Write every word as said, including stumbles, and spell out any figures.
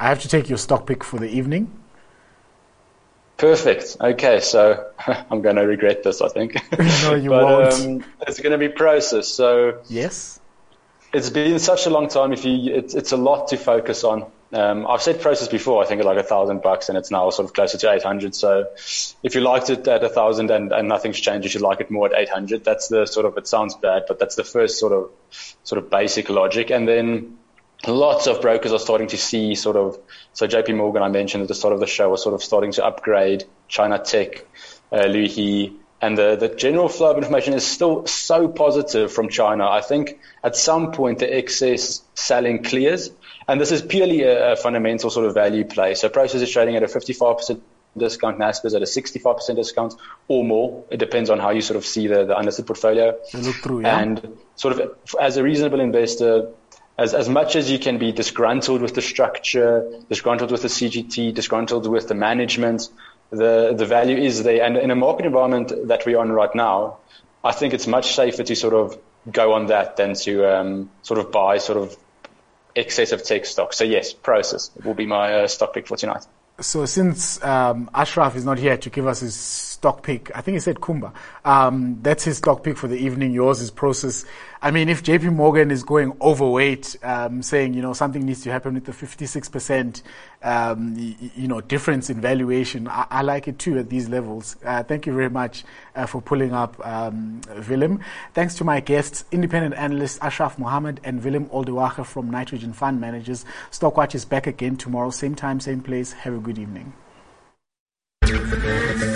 I have to take your stock pick for the evening. Perfect. Okay, so I'm going to regret this, I think. No, you but, won't. Um, it's going to be Prosus. So yes, it's been such a long time. If you, it's, it's a lot to focus on. Um, I've said Prosus before. I think it's like a thousand bucks, and it's now sort of closer to eight hundred. So if you liked it at a thousand and, and nothing's changed, you should like it more at eight hundred. That's the sort of. It sounds bad, but that's the first sort of sort of basic logic, and then. Lots of brokers are starting to see sort of, so J P Morgan, I mentioned at the start of the show, are sort of starting to upgrade China Tech, uh, Liu He, and the, the general flow of information is still so positive from China. I think at some point the excess selling clears, and this is purely a, a fundamental sort of value play. So Prosus is trading at a fifty-five percent discount, Naspers at a sixty-five percent discount or more. It depends on how you sort of see the, the unlisted portfolio. So look through, yeah. And sort of as a reasonable investor, As as much as you can be disgruntled with the structure, disgruntled with the C G T, disgruntled with the management, the the value is there. And in a market environment that we're on right now, I think it's much safer to sort of go on that than to um, sort of buy sort of excessive tech stocks. So yes, Prosus will be my uh, stock pick for tonight. So since um, Ashraf is not here to give us his stock pick, I think he said Kumba. Um, that's his stock pick for the evening. Yours is Prosus. I mean, if J P Morgan is going overweight, um, saying, you know, something needs to happen with the fifty-six percent, um, you, you know, difference in valuation, I, I like it too at these levels. Uh, thank you very much uh, for pulling up um, Willem. Thanks to my guests, independent analyst Ashraf Mohammed and Willem Oldewache from Nitrogen Fund Managers. Stockwatch is back again tomorrow, same time, same place. Have a good evening.